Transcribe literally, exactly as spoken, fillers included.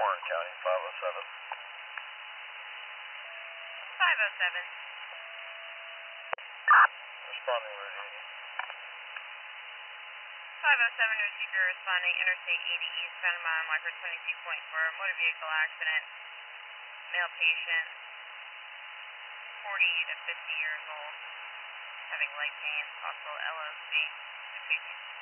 Warren County, five oh seven. five oh seven. Responding Route eighty. five oh seven, receiver responding Interstate eighty East, Panama, Micro twenty-two point four, motor vehicle accident, male patient, forty to fifty years old, having leg pain, possible L O C, inpatient.